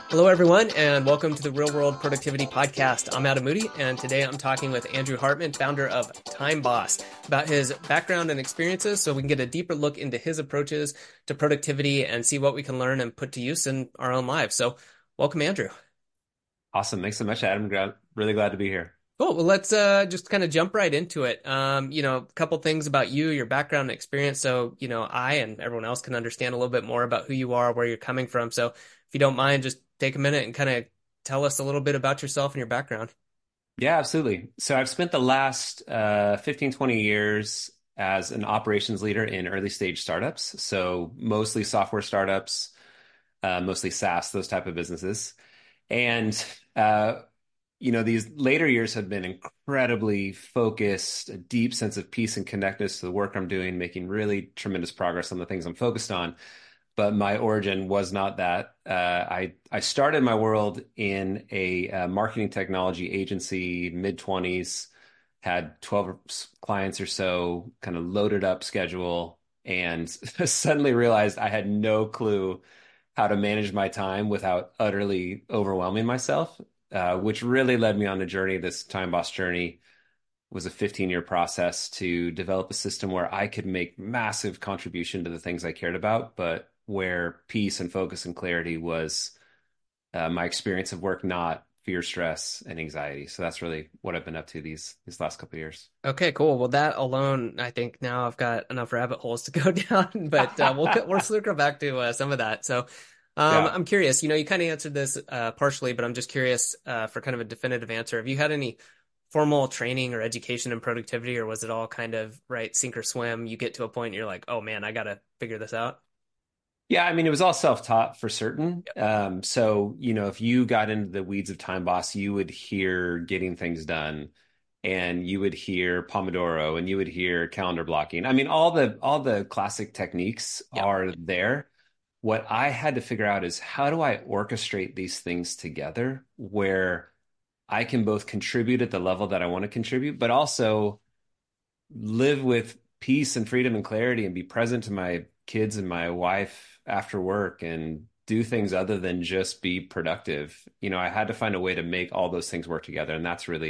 Hello, everyone, and welcome to the Real World Productivity Podcast. I'm Adam Moody, and today I'm talking with Andrew Hartman, founder of Time Boss, about his background and experiences so we can get a deeper look into his approaches to productivity and see what we can learn and put to use in our own lives. So, welcome, Andrew. Awesome. Thanks so much, Adam. Really glad to be here. Cool. Well, let's just kind of jump right into it. A couple things about you, your background and experience, so I and everyone else can understand a little bit more about who you are, where you're coming from. So, if you don't mind, just take a minute and kind of tell us a little bit about yourself and your background. Yeah, absolutely. So I've spent the last 15, 20 years as an operations leader in early stage startups. So mostly software startups, mostly SaaS, those type of businesses. And these later years have been incredibly focused, a deep sense of peace and connectedness to the work I'm doing, making really tremendous progress on the things I'm focused on. But my origin was not that. I started my world in a marketing technology agency, mid-20s, had 12 clients or so, kind of loaded up schedule, and suddenly realized I had no clue how to manage my time without utterly overwhelming myself, which really led me on a journey. This Time Boss journey was a 15-year process to develop a system where I could make massive contribution to the things I cared about, but where peace and focus and clarity was my experience of work, not fear, stress, and anxiety. So that's really what I've been up to these last couple of years. Okay, cool. Well, that alone, I think now I've got enough rabbit holes to go down, but we'll circle back to some of that. So, Yeah. I'm curious. You kind of answered this partially, but I'm just curious for kind of a definitive answer. Have you had any formal training or education in productivity, or was it all kind of right, sink or swim? You get to a point and you're like, oh man, I gotta figure this out. Yeah, I mean, it was all self-taught for certain. If you got into the weeds of Time Boss, you would hear getting things done, and you would hear Pomodoro, and you would hear calendar blocking. I mean, all the classic techniques Yep. are there. What I had to figure out is how do I orchestrate these things together where I can both contribute at the level that I want to contribute, but also live with peace and freedom and clarity and be present to my kids and my wife after work and do things other than just be productive. I had to find a way to make all those things work together. And that's really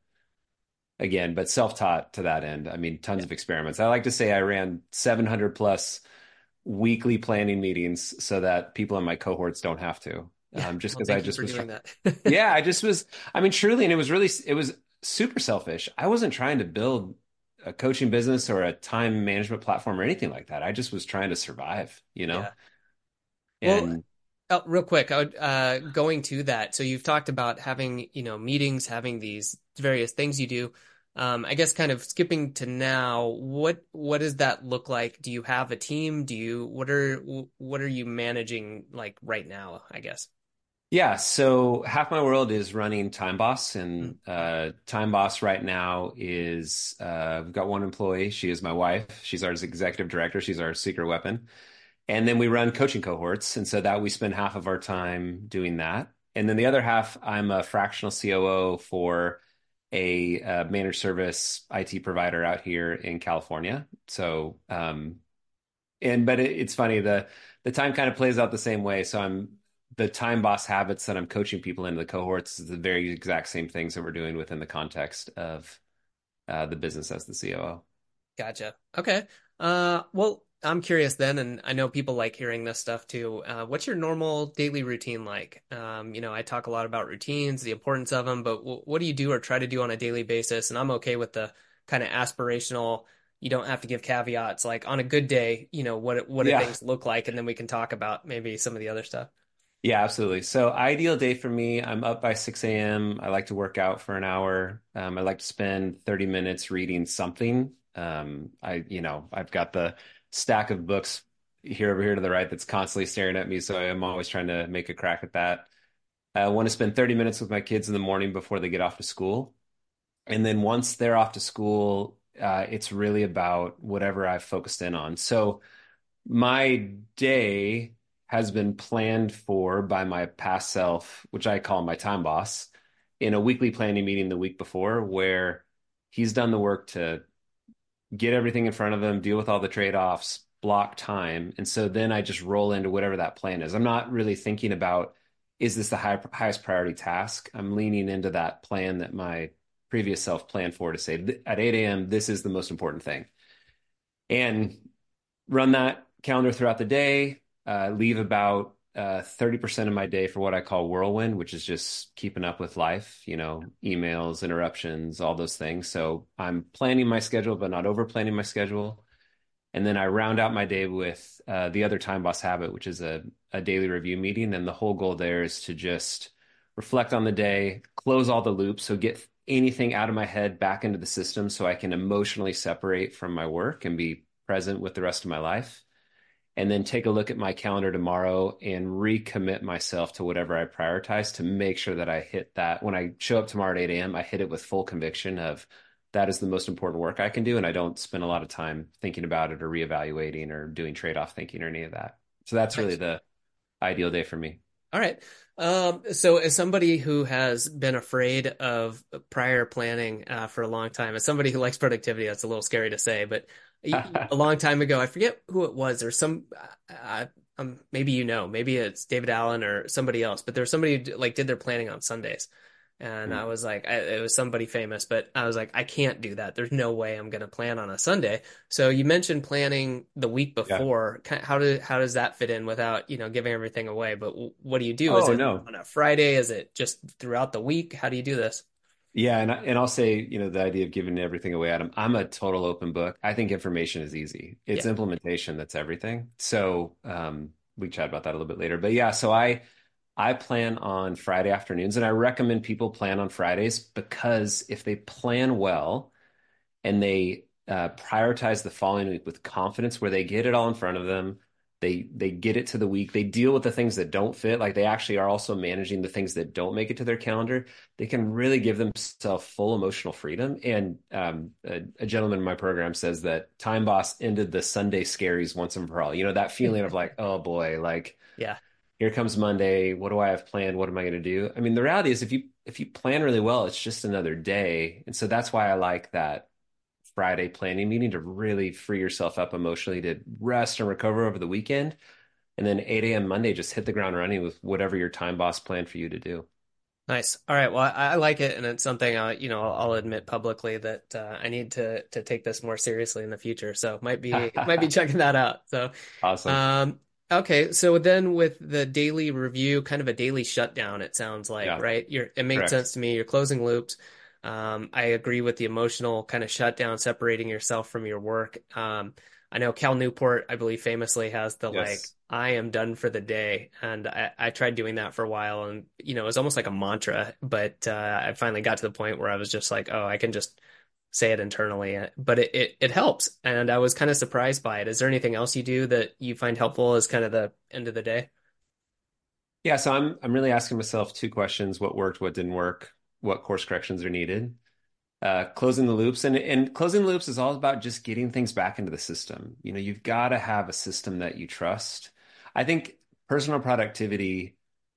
again, but self-taught to that end. I mean, tons Yeah. of experiments. I like to say I ran 700 plus weekly planning meetings so that people in my cohorts don't have to. Yeah. Just Well, because I thank you just for was doing trying. that. Yeah, I mean, truly, and it was super selfish. I wasn't trying to build a coaching business or a time management platform or anything like that. I just was trying to survive, Yeah. Well, And real quick, going to that. So you've talked about having, meetings, having these various things you do. I guess kind of skipping to now, what does that look like? Do you have a team? What are you managing like right now, I guess? yeah, so half my world is running Time Boss, Mm. and Time Boss right now is we've got one employee. She is my wife. She's our executive director. She's our secret weapon. And then we run coaching cohorts. And so that we spend half of our time doing that. And then the other half, I'm a fractional COO for a managed service IT provider out here in California. It's funny, the time kind of plays out the same way. So the time boss habits that I'm coaching people into the cohorts is the very exact same things that we're doing within the context of the business as the COO. Gotcha. Okay. Well, I'm curious then, and I know people like hearing this stuff too. What's your normal daily routine like? I talk a lot about routines, the importance of them, but what do you do or try to do on a daily basis? And I'm okay with the kind of aspirational. You don't have to give caveats. Like on a good day, what do Yeah. things look like, and then we can talk about maybe some of the other stuff. Yeah, absolutely. So ideal day for me, I'm up by 6 a.m. I like to work out for an hour. I like to spend 30 minutes reading something. I've got the stack of books here over here to the right that's constantly staring at me. So I'm always trying to make a crack at that. I want to spend 30 minutes with my kids in the morning before they get off to school. And then once they're off to school, it's really about whatever I've focused in on. So my day has been planned for by my past self, which I call my time boss, in a weekly planning meeting the week before, where he's done the work to get everything in front of him, deal with all the trade-offs, block time. And so then I just roll into whatever that plan is. I'm not really thinking about is this the highest priority task? I'm leaning into that plan that my previous self planned for to say at 8 a.m., this is the most important thing. And run that calendar throughout the day, leave about 30% of my day for what I call whirlwind, which is just keeping up with life, emails, interruptions, all those things. So I'm planning my schedule, but not over planning my schedule. And then I round out my day with the other Time Boss habit, which is a daily review meeting. And the whole goal there is to just reflect on the day, close all the loops. So get anything out of my head back into the system so I can emotionally separate from my work and be present with the rest of my life. And then take a look at my calendar tomorrow and recommit myself to whatever I prioritize to make sure that I hit that. When I show up tomorrow at 8 a.m., I hit it with full conviction of that is the most important work I can do. And I don't spend a lot of time thinking about it or reevaluating or doing trade-off thinking or any of that. So that's really Nice. the ideal day for me. All right. So as somebody who has been afraid of prior planning for a long time, as somebody who likes productivity, that's a little scary to say, but a long time ago, I forget who it was. There's maybe maybe it's David Allen or somebody else, but there's somebody who like did their planning on Sundays. And I was like, it was somebody famous, but I was like, I can't do that. There's no way I'm going to plan on a Sunday. So you mentioned planning the week Yeah. before. How does that fit in without, giving everything away? But what do you do? Is Oh, it no. on a Friday? Is it just throughout the week? How do you do this? Yeah, and I'll say, the idea of giving everything away, Adam, I'm a total open book. I think information is easy. It's Yeah. implementation that's everything. So we can chat about that a little bit later. But yeah, so I plan on Friday afternoons, and I recommend people plan on Fridays because if they plan well and they prioritize the following week with confidence, where they get it all in front of them, they get it to the week, they deal with the things that don't fit, like they actually are also managing the things that don't make it to their calendar. They can really give themselves full emotional freedom. And a gentleman in my program says that Time Boss ended the Sunday scaries once and for all. That feeling of like, oh boy, like Yeah. here comes Monday. What do I have planned? What am I going to do? I mean, the reality is if you plan really well, it's just another day. And so that's why I like that Friday planning meeting to really free yourself up emotionally to rest and recover over the weekend. And then 8 a.m. Monday, just hit the ground running with whatever your time boss planned for you to do. Nice. All right. Well, I like it, and it's something I'll admit publicly that I need to take this more seriously in the future. So might be checking that out. So, Awesome. um, okay. So then with the daily review, kind of a daily shutdown, it sounds like, Yeah, right? It made correct. sense to me. You're closing loops. I agree with the emotional kind of shutdown, separating yourself from your work. I know Cal Newport, I believe, famously has the like, Yes. I am done for the day. And I tried doing that for a while, and, it was almost like a mantra. But I finally got to the point where I was just like, oh, I can just say it internally. But it helps. And I was kind of surprised by it. Is there anything else you do that you find helpful as kind of the end of the day? Yeah, so I'm really asking myself two questions: what worked, what didn't work, what course corrections are needed. Closing the loops, and closing the loops is all about just getting things back into the system. You've got to have a system that you trust. I think personal productivity,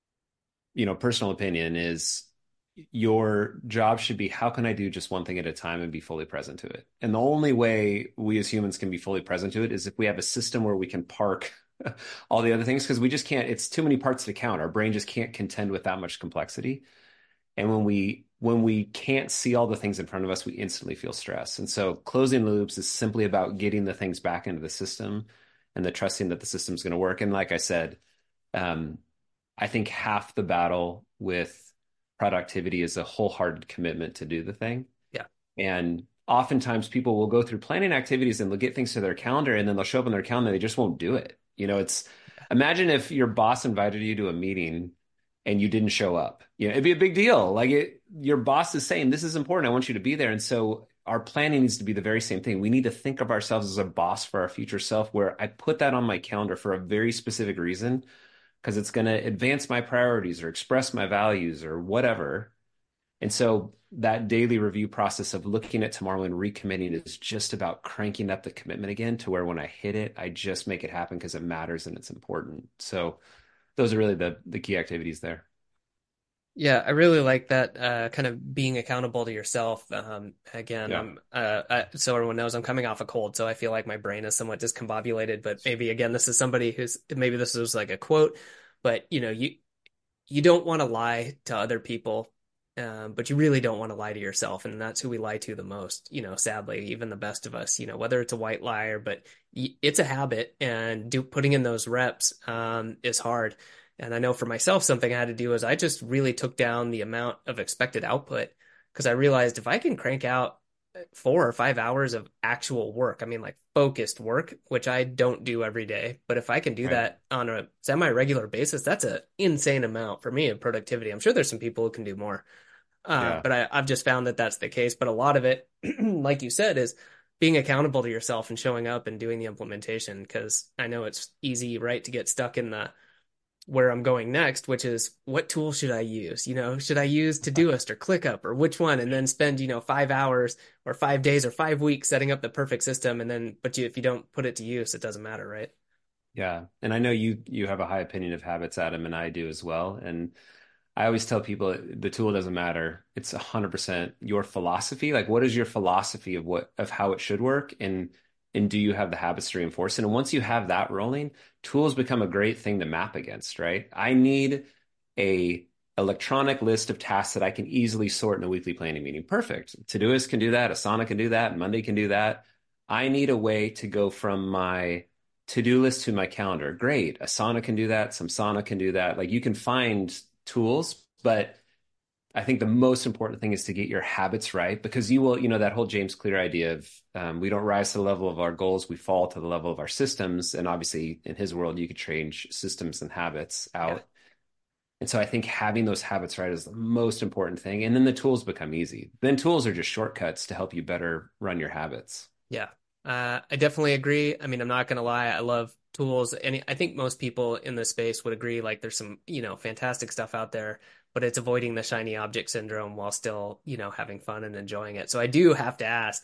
personal opinion is your job should be how can I do just one thing at a time and be fully present to it? And the only way we as humans can be fully present to it is if we have a system where we can park all the other things because we just can't, it's too many parts to count. Our brain just can't contend with that much complexity. And when we can't see all the things in front of us, we instantly feel stress. And so closing loops is simply about getting the things back into the system and the trusting that the system's going to work. And like I said, um, I think half the battle with productivity is a wholehearted commitment to do the thing. Yeah. And oftentimes people will go through planning activities and they'll get things to their calendar and then they'll show up on their calendar and they just won't do it. It's imagine if your boss invited you to a meeting and you didn't show up. It'd be a big deal. Like your boss is saying, this is important. I want you to be there. And so our planning needs to be the very same thing. We need to think of ourselves as a boss for our future self, where I put that on my calendar for a very specific reason because it's going to advance my priorities or express my values or whatever. And so that daily review process of looking at tomorrow and recommitting is just about cranking up the commitment again to where when I hit it, I just make it happen because it matters and it's important. So those are really the key activities there. Yeah, I really like that kind of being accountable to yourself. Again, Yeah. so everyone knows I'm coming off a cold, so I feel like my brain is somewhat discombobulated. But maybe again, this is somebody who's maybe this was like a quote, but you you don't want to lie to other people, but you really don't want to lie to yourself, and that's who we lie to the most. Sadly, even the best of us. Whether it's a white liar, but it's a habit, and putting in those reps is hard. And I know for myself, something I had to do is I just really took down the amount of expected output because I realized if I can crank out 4 or 5 hours of actual work. I mean, like focused work, which I don't do every day. But if I can do Right. that on a semi-regular basis, that's an insane amount for me in productivity. I'm sure there's some people who can do more. Yeah. But I've just found that that's the case. But a lot of it, like you said, is being accountable to yourself and showing up and doing the implementation. Because I know it's easy, right, to get stuck in the where I'm going next, which is what tool should I use? Should I use Todoist or ClickUp or which one? And then spend, 5 hours or 5 days or 5 weeks setting up the perfect system. And then, if you don't put it to use, it doesn't matter, right? Yeah. And I know you have a high opinion of habits, Adam, and I do as well. And I always tell people the tool doesn't matter. It's 100% your philosophy. Like, what is your philosophy of how it should work? And do you have the habits to reinforce it? And once you have that rolling, tools become a great thing to map against, right? I need a electronic list of tasks that I can easily sort in a weekly planning meeting. Perfect. Todoist can do that. Asana can do that. Monday can do that. I need a way to go from my to-do list to my calendar. Great. Asana can do that. Samsana can do that. Like you can find tools, but I think the most important thing is to get your habits right because you will, that whole James Clear idea of we don't rise to the level of our goals, we fall to the level of our systems. And obviously, in his world, you could change systems and habits Yeah. out. And so I think having those habits right is the most important thing. And then the tools become easy. Then tools are just shortcuts to help you better run your habits. Yeah. I definitely agree. I mean, I'm not going to lie. I love tools. And I think most people in this space would agree, like there's some, fantastic stuff out there, but it's avoiding the shiny object syndrome while still, having fun and enjoying it. So I do have to ask,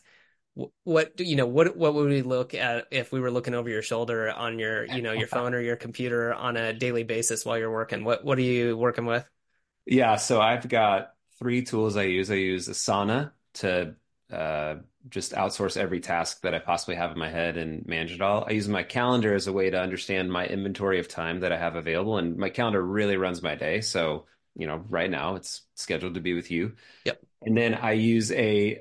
what would we look at if we were looking over your shoulder on your phone or your computer on a daily basis while you're working? What are you working with? Yeah, so I've got three tools I use. I use Asana to uh, just outsource every task that I possibly have in my head and manage it all. I use my calendar as a way to understand my inventory of time that I have available, and my calendar really runs my day. So, right now it's scheduled to be with you. Yep. And then I use a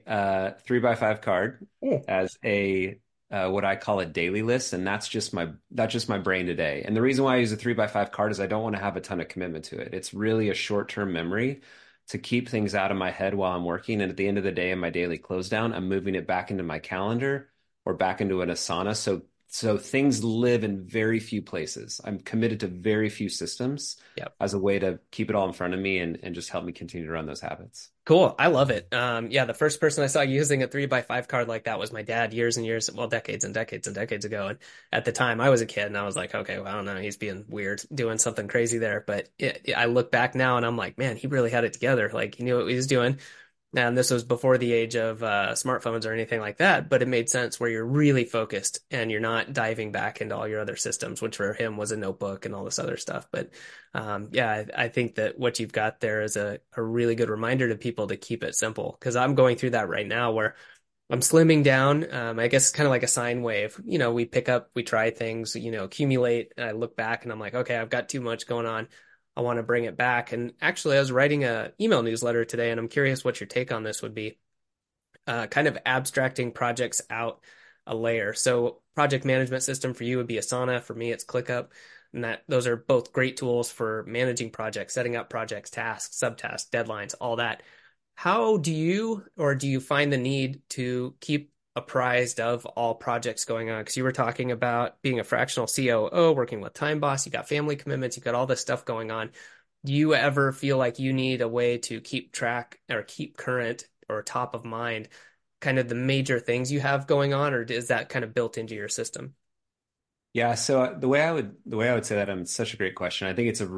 3x5 card Oh. as a what I call a daily list, and that's just my brain today. And the reason why I use a 3x5 card is I don't want to have a ton of commitment to it. It's really a short-term memory to keep things out of my head while I'm working. And at the end of the day, in my daily close down, I'm moving it back into my calendar or back into an Asana. So things live in very few places. I'm committed to very few systems Yep. as a way to keep it all in front of me and just help me continue to run those habits. Cool. I love it. Yeah, the first person I saw using a 3x5 card like that was my dad years and years, well, decades and decades and decades ago. And at the time I was a kid and I was like, okay, well, I don't know. He's being weird, doing something crazy there. But I look back now and I'm like, man, he really had it together. Like he knew what he was doing. And this was before the age of smartphones or anything like that, but it made sense where you're really focused and you're not diving back into all your other systems, which for him was a notebook and all this other stuff. But yeah, I think that what you've got there is a really good reminder to people to keep it simple because I'm going through that right now where I'm slimming down. I guess it's kind of like a sine wave. We pick up, we try things, accumulate. And I look back and I'm like, okay, I've got too much going on. I want to bring it back. And actually, I was writing a email newsletter today, and I'm curious what your take on this would be. Kind of abstracting projects out a layer. So, project management system for you would be Asana. For me, it's ClickUp. And that those are both great tools for managing projects, setting up projects, tasks, subtasks, deadlines, all that. How do you find the need to keep apprised of all projects going on? Because you were talking about being a fractional COO, working with Time Boss, you got family commitments, you got all this stuff going on. Do you ever feel like you need a way to keep track or keep current or top of mind kind of the major things you have going on, or is that kind of built into your system? Yeah, so the way I would say that, it's such a great question. I think it's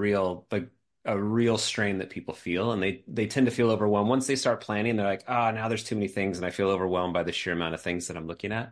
a real strain that people feel, and they tend to feel overwhelmed once they start planning. They're like, now there's too many things, and I feel overwhelmed by the sheer amount of things that I'm looking at.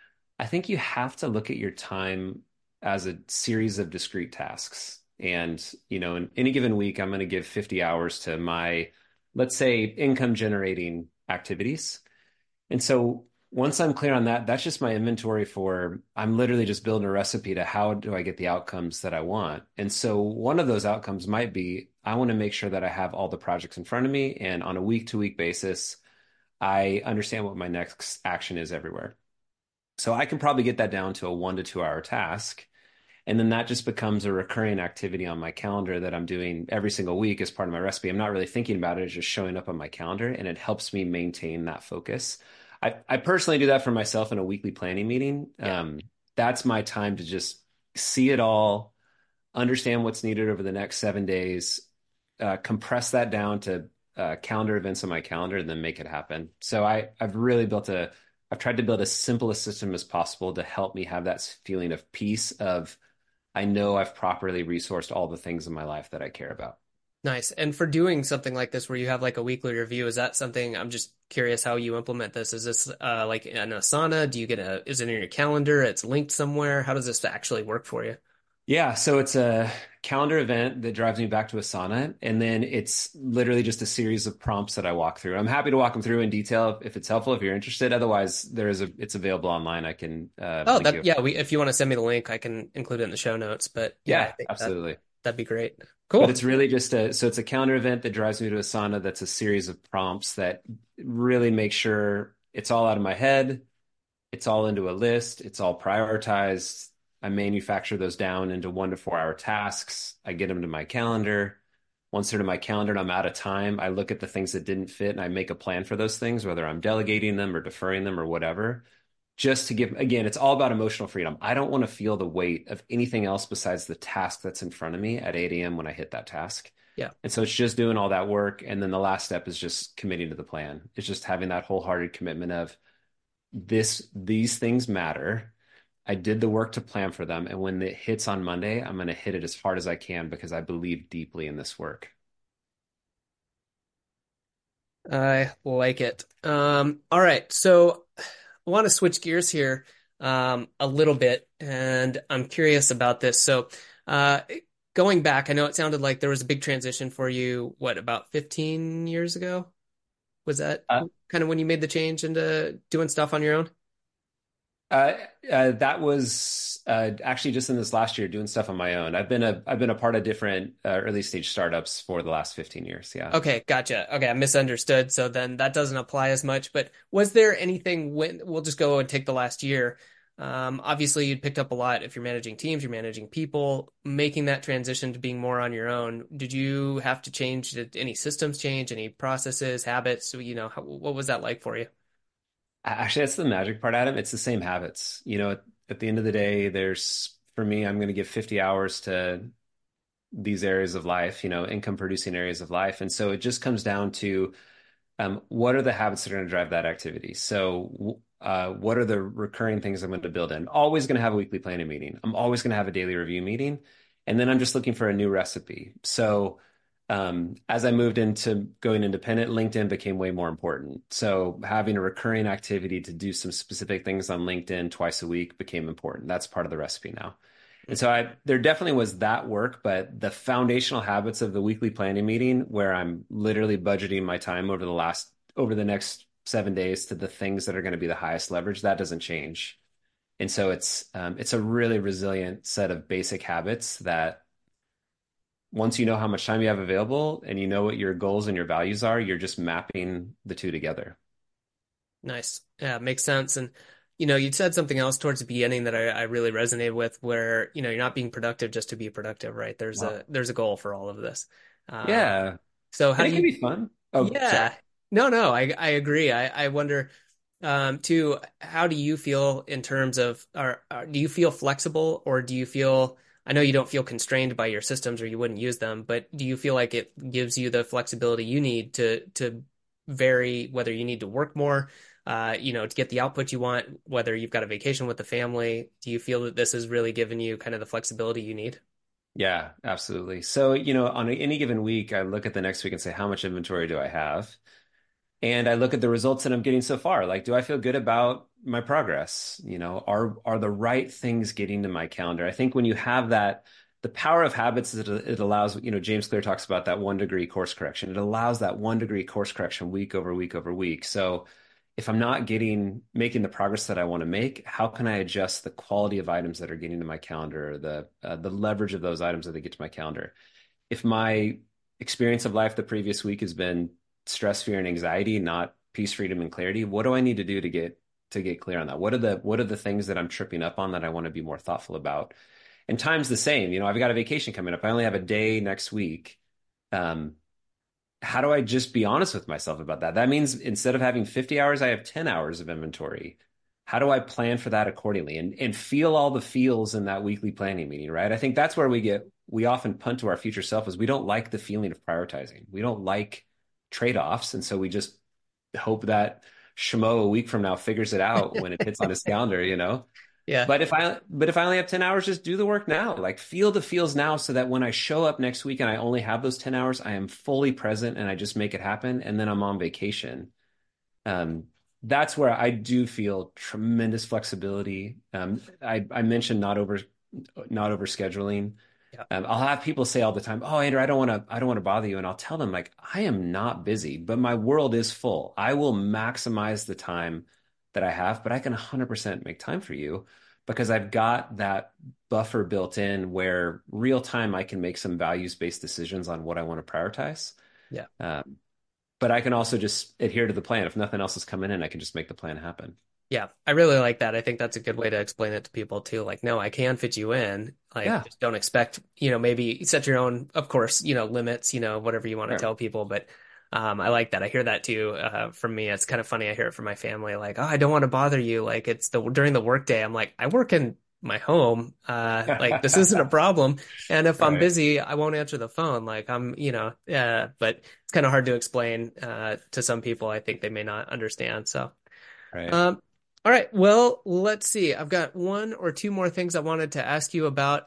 I think you have to look at your time as a series of discrete tasks. And, in any given week, I'm going to give 50 hours to my, let's say, income generating activities. And so once I'm clear on that, that's just my inventory for I'm literally just building a recipe to how do I get the outcomes that I want. And so one of those outcomes might be I want to make sure that I have all the projects in front of me. And on a week to week basis, I understand what my next action is everywhere. So I can probably get that down to a 1 to 2 hour task. And then that just becomes a recurring activity on my calendar that I'm doing every single week as part of my recipe. I'm not really thinking about it, it's just showing up on my calendar, and it helps me maintain that focus. I personally do that for myself in a weekly planning meeting. Yeah. That's my time to just see it all, understand what's needed over the next 7 days, compress that down to calendar events on my calendar, and then make it happen. So I've tried to build as simple a system as possible to help me have that feeling of peace of I know I've properly resourced all the things in my life that I care about. Nice. And for doing something like this where you have like a weekly review, is that something I'm just curious how you implement this? Is this like an Asana? Do you get is it in your calendar? It's linked somewhere? How does this actually work for you? Yeah, so it's a calendar event that drives me back to Asana, and then it's literally just a series of prompts that I walk through. I'm happy to walk them through in detail if it's helpful, if you're interested. Otherwise, it's available online. I can Oh, link you. yeah, if you want to send me the link, I can include it in the show notes. But yeah, I Yeah, think absolutely. that'd be great. But Cool. it's really just so it's a calendar event that drives me to Asana that's a series of prompts that really make sure it's all out of my head. It's all into a list. It's all prioritized. I manufacture those down into 1 to 4 hour tasks. I get them to my calendar. Once they're to my calendar and I'm out of time, I look at the things that didn't fit and I make a plan for those things, whether I'm delegating them or deferring them or whatever, just to give, again, it's all about emotional freedom. I don't want to feel the weight of anything else besides the task that's in front of me at 8 a.m. when I hit that task. Yeah. And so it's just doing all that work. And then the last step is just committing to the plan. It's just having that wholehearted commitment of these things matter. I did the work to plan for them. And when it hits on Monday, I'm going to hit it as hard as I can because I believe deeply in this work. I like it. All right. So I want to switch gears here a little bit, and I'm curious about this. So uh, going back, I know it sounded like there was a big transition for you, what, about 15 years ago? Was that Uh, kind of when you made the change into doing stuff on your own? Uh, that was actually just in this last year doing stuff on my own. I've been a part of different early stage startups for the last 15 years. Yeah. Okay, gotcha. Okay, I misunderstood. So then that doesn't apply as much. But was there anything when we'll just go and take the last year? Obviously, you'd picked up a lot if you're managing teams, you're managing people, making that transition to being more on your own. Did you have to change any systems change, any processes, habits? So, what was that like for you? Actually, that's the magic part, Adam. It's the same habits. At the end of the day, for me, I'm going to give 50 hours to these areas of life, income producing areas of life. And so it just comes down to what are the habits that are going to drive that activity? So, what are the recurring things I'm going to build in? Always going to have a weekly planning meeting. I'm always going to have a daily review meeting. And then I'm just looking for a new recipe. So, as I moved into going independent, LinkedIn became way more important. So, having a recurring activity to do some specific things on LinkedIn twice a week became important. That's part of the recipe now. And so there definitely was that work, but the foundational habits of the weekly planning meeting where I'm literally budgeting my time over the next 7 days to the things that are going to be the highest leverage, that doesn't change. And so it's a really resilient set of basic habits that once you know how much time you have available and you know what your goals and your values are, you're just mapping the two together. Nice. Yeah, makes sense. And you said something else towards the beginning that I really resonated with, where you're not being productive just to be productive, right? Wow. There's a goal for all of this. Um, Yeah. so how And do it can you? be fun. Oh, sorry. Yeah. No, I agree. I wonder too, how do you feel in terms of, do you feel flexible or do you feel? I know you don't feel constrained by your systems or you wouldn't use them, but do you feel like it gives you the flexibility you need to vary whether you need to work more? To get the output you want, whether you've got a vacation with the family, do you feel that this has really given you kind of the flexibility you need? Yeah, absolutely. So, on any given week, I look at the next week and say, how much inventory do I have? And I look at the results that I'm getting so far. Like, do I feel good about my progress? Are the right things getting to my calendar? I think when you have that, the power of habits is it allows, James Clear talks about that 1 degree course correction. It allows that 1 degree course correction week over week over week. So if I'm not making the progress that I want to make, how can I adjust the quality of items that are getting to my calendar, the leverage of those items that they get to my calendar? If my experience of life the previous week has been stress, fear, and anxiety, not peace, freedom, and clarity. What do I need to do to get clear on that? What are the things that I'm tripping up on that I want to be more thoughtful about? And time's the same. I've got a vacation coming up. I only have a day next week. Um, how do I just be honest with myself about that? That means instead of having 50 hours, I have 10 hours of inventory. How do I plan for that accordingly and feel all the feels in that weekly planning meeting, right? I think that's where we often punt to our future self is we don't like the feeling of prioritizing. We don't like trade-offs. And so we just hope that Shmo a week from now figures it out when it hits on his calendar. Yeah. But if I only have 10 hours, just do the work now. Like feel the feels now so that when I show up next week and I only have those 10 hours, I am fully present and I just make it happen. And then I'm on vacation. Um, that's where I do feel tremendous flexibility. I mentioned not over scheduling. Yeah. I'll have people say all the time, "Oh, Andrew, I don't want to bother you," and I'll tell them like, "I am not busy, but my world is full. I will maximize the time that I have, but I can 100% make time for you because I've got that buffer built in where real time I can make some values-based decisions on what I want to prioritize. Yeah. Um, but I can also just adhere to the plan. If nothing else is coming in, I can just make the plan happen." Yeah, I really like that. I think that's a good way to explain it to people too. Like, no, I can fit you in. Like, Yeah, just don't expect, maybe set your own, of course, limits, whatever you want to sure. tell people. But I like that. I hear that too from me. It's kind of funny. I hear it from my family. Like, oh, I don't want to bother you. Like, it's during the workday. I'm like, I work in my home. Like, this isn't a problem. And if I'm Right, busy, I won't answer the phone. Like, but it's kind of hard to explain to some people. I think they may not understand. So. right. Um, all right. Well, let's see. I've got one or two more things I wanted to ask you about.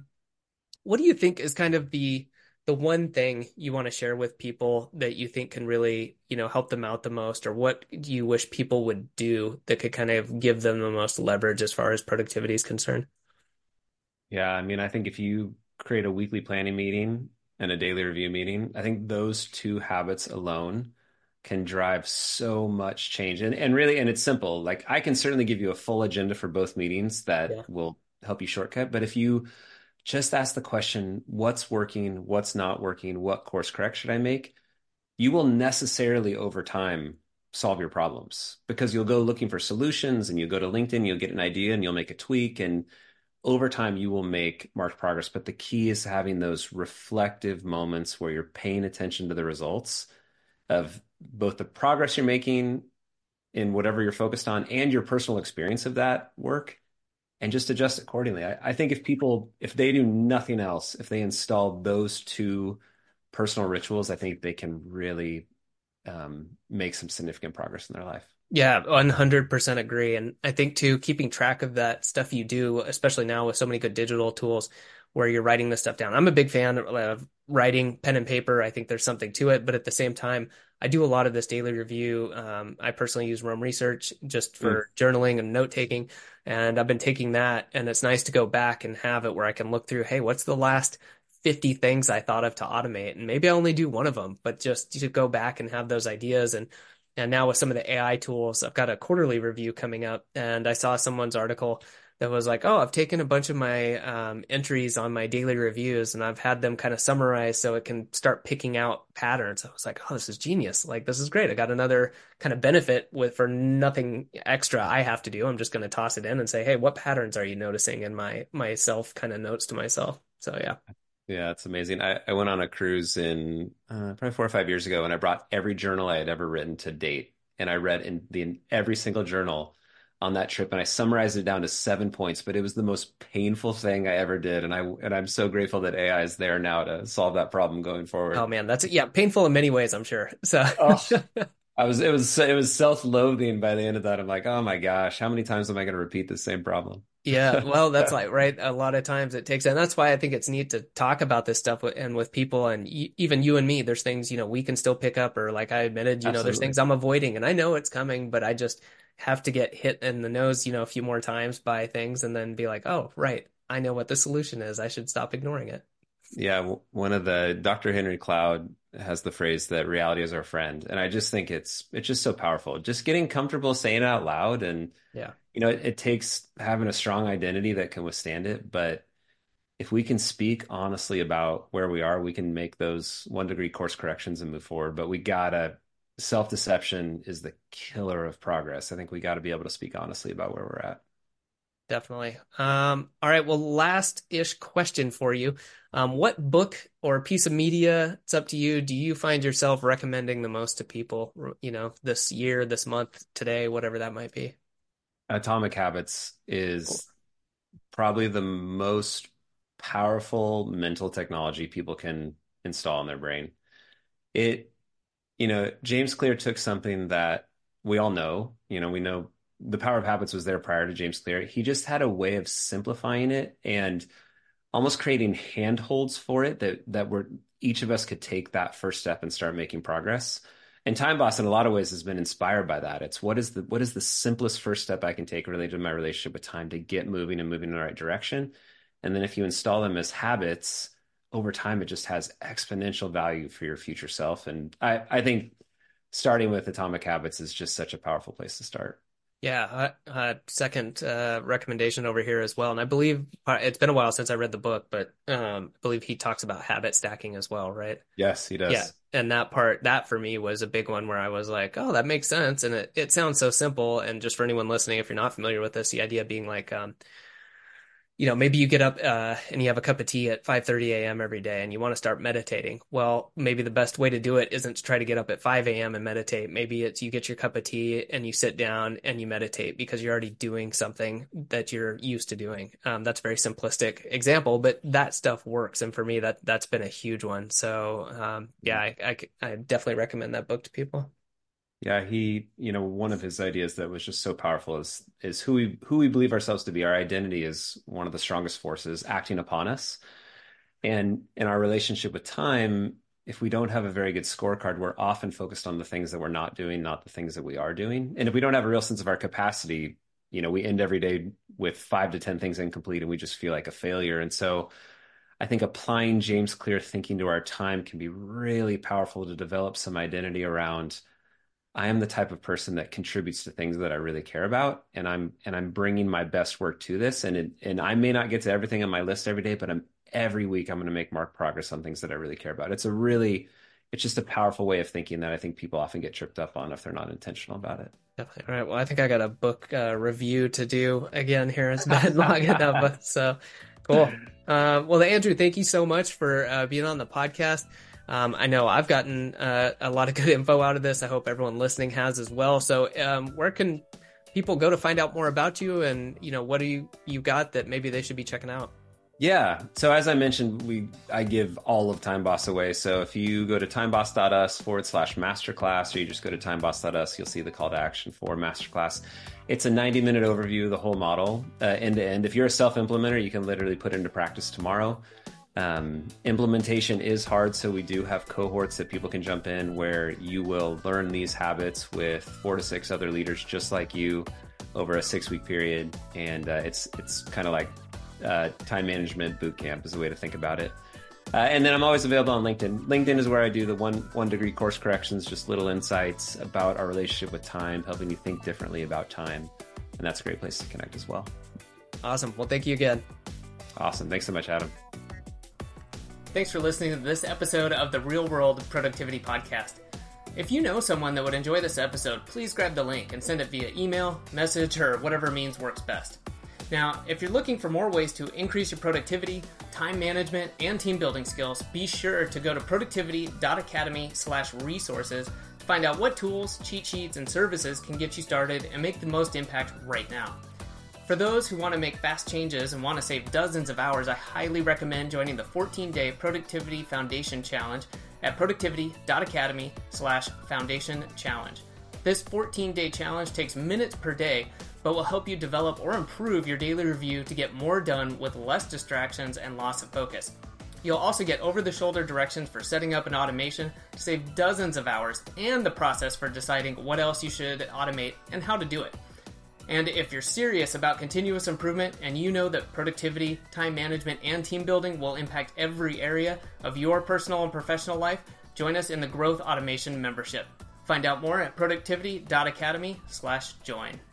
What do you think is kind of the one thing you want to share with people that you think can really, help them out the most, or what do you wish people would do that could kind of give them the most leverage as far as productivity is concerned? Yeah, I mean, I think if you create a weekly planning meeting and a daily review meeting, I think those two habits alone can drive so much change. And it's simple. Like I can certainly give you a full agenda for both meetings that Yeah. will help you shortcut. But if you just ask the question, what's working, what's not working, what course correct should I make? You will necessarily over time solve your problems because you'll go looking for solutions and you go to LinkedIn, you'll get an idea and you'll make a tweak and over time you will make marked progress. But the key is having those reflective moments where you're paying attention to the results of both the progress you're making in whatever you're focused on and your personal experience of that work and just adjust accordingly. I think if they do nothing else, if they install those two personal rituals, I think they can really make some significant progress in their life. Yeah, 100% agree. And I think too, keeping track of that stuff you do, especially now with so many good digital tools where you're writing this stuff down. I'm a big fan of writing pen and paper. I think there's something to it, but at the same time, I do a lot of this daily review. I personally use Roam Research just Mm. for journaling and note taking. And I've been taking that, and it's nice to go back and have it where I can look through, hey, what's the last 50 things I thought of to automate? And maybe I only do one of them, but just to go back and have those ideas and now with some of the AI tools, I've got a quarterly review coming up, and I saw someone's article that was like, "Oh, I've taken a bunch of my entries on my daily reviews, and I've had them kind of summarized so it can start picking out patterns." I was like, "Oh, this is genius! Like, this is great. I got another kind of benefit with for nothing extra I have to do. I'm just going to toss it in and say, hey, what patterns are you noticing in my self kind of notes to myself?" So yeah, Yeah, it's amazing. I went on a cruise in probably 4 or 5 years ago, and I brought every journal I had ever written to date, and I read in every single journal on that trip, and I summarized it down to 7 points. But it was the most painful thing I ever did, and I'm so grateful that AI is there now to solve that problem going oh forward. man, that's yeah, painful in many ways, I'm sure. So. Oh, it was self-loathing by the end of that. I'm like, oh my gosh, how many times am I going to repeat the same problem? Yeah, well, that's like, right. A lot of times it takes, and that's why I think it's neat to talk about this stuff with people and even you and me, there's things, we can still pick up, or like I admitted, there's Absolutely. things I'm avoiding and I know it's coming, but I just have to get hit in the nose, a few more times by things and then be like, oh, right. I know what the solution is. I should stop ignoring it. Yeah, one of the Dr. Henry Cloud has the phrase that reality is our friend, and I just think it's just so powerful. Just getting comfortable saying it out loud, and Yeah. it takes having a strong identity that can withstand it, but if we can speak honestly about where we are, we can make those 1 degree course corrections and move forward. But we gotta, self-deception is the killer of progress. I think we got to be able to speak honestly about where we're at. Definitely. All right. Well, last-ish question for you. What book or piece of media, it's up to you, do you find yourself recommending the most to people, this year, this month, today, whatever that might be? Atomic Habits Cool. is probably the most powerful mental technology people can install in their brain. It, James Clear took something that we all know, we know the power of habits was there prior to James Clear. He just had a way of simplifying it and almost creating handholds for it that were each of us could take that first step and start making progress. And Time Boss in a lot of ways has been inspired by that. It's what is the simplest first step I can take related to my relationship with time to get moving and moving in the right direction. And then if you install them as habits, over time it just has exponential value for your future self. And I think starting with Atomic Habits is just such a powerful place to start. Yeah, second recommendation over here as well. And I believe it's been a while since I read the book, but I believe he talks about habit stacking as well, right? Yes, he Yeah. does. And that for me was a big one where I was like, oh, that makes sense. And it sounds so simple. And just for anyone listening, if you're not familiar with this, the idea being like, maybe you get up and you have a cup of tea at 5:30 a.m. every day and you want to start meditating. Well, maybe the best way to do it isn't to try to get up at 5 a.m. and meditate. Maybe it's you get your cup of tea and you sit down and you meditate because you're already doing something that you're used to doing. That's a very simplistic example, but that stuff works. And for me, that's been a huge one. So yeah, I definitely recommend that book to people. Yeah, one of his ideas that was just so powerful is who we believe ourselves to be. Our identity is one of the strongest forces acting upon us. And in our relationship with time, if we don't have a very good scorecard, we're often focused on the things that we're not doing, not the things that we are doing. And if we don't have a real sense of our capacity, we end every day with 5 to 10 things incomplete and we just feel like a failure. And so I think applying James Clear thinking to our time can be really powerful to develop some identity around I am the type of person that contributes to things that I really care about, and I'm bringing my best work to this. And I may not get to everything on my list every day, but every week I'm going to make marked progress on things that I really care about. It's just a powerful way of thinking that I think people often get tripped up on if they're not intentional about it. Definitely. All right. Well, I think I got a book review to do again here. It's been long enough. So cool. Well, Andrew, thank you so much for being on the podcast. I know I've gotten a lot of good info out of this. I hope everyone listening has as well. So where can people go to find out more about you and, what do you got that maybe they should be checking out? Yeah. So as I mentioned, I give all of Time Boss away. So if you go to timeboss.us/masterclass, or you just go to timeboss.us, you'll see the call to action for masterclass. It's a 90-minute overview of the whole model, end to end. If you're a self-implementer, you can literally put it into practice tomorrow. Implementation is hard, so we do have cohorts that people can jump in where you will learn these habits with 4 to 6 other leaders just like you over a 6-week period. And it's kind of like time management boot camp is a way to think about it. And then I'm always available on LinkedIn. LinkedIn is where I do the one degree course corrections, just little insights about our relationship with time, helping you think differently about time. And that's a great place to connect as well. Awesome. Well, thank you again. Awesome. Thanks so much, Adam. Thanks for listening to this episode of the Real World Productivity Podcast. If you know someone that would enjoy this episode, please grab the link and send it via email, message, or whatever means works best. Now, if you're looking for more ways to increase your productivity, time management, and team building skills, be sure to go to productivity.academy/resources to find out what tools, cheat sheets, and services can get you started and make the most impact right now. For those who want to make fast changes and want to save dozens of hours, I highly recommend joining the 14-day Productivity Foundation Challenge at productivity.academy/foundation challenge. This 14-day challenge takes minutes per day, but will help you develop or improve your daily review to get more done with less distractions and loss of focus. You'll also get over-the-shoulder directions for setting up an automation to save dozens of hours and the process for deciding what else you should automate and how to do it. And if you're serious about continuous improvement and you know that productivity, time management, and team building will impact every area of your personal and professional life, join us in the Growth Automation membership. Find out more at productivity.academy/join.